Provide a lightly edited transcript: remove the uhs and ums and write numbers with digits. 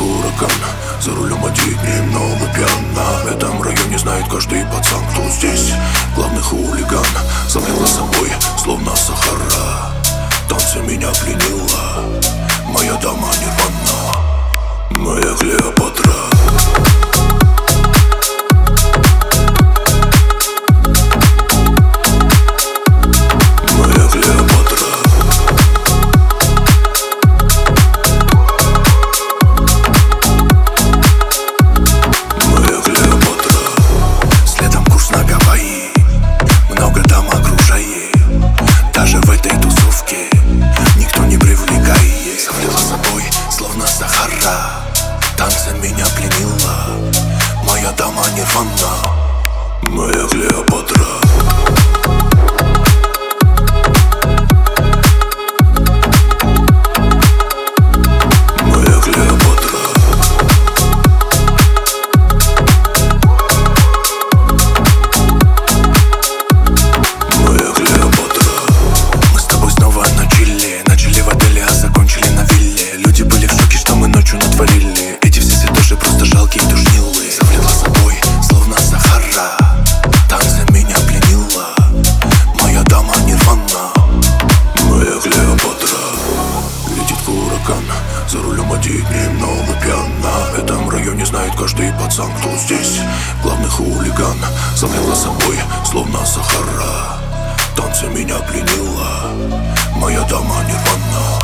ураган, за рулем один немного пьян. На этом районе знает каждый пацан, кто здесь главный хулиган. Залила собой, словно Сахара, танцы меня пленила моя дама Нирвана, моя Клеопатра. Танцем меня пленила моя дама Нирвана, моя Клеопатра. За рулем один немного пьян. На этом районе знает каждый пацан, кто здесь главный хулиган. Залила собой, словно Сахара, танцы меня пленила моя дама Нирвана.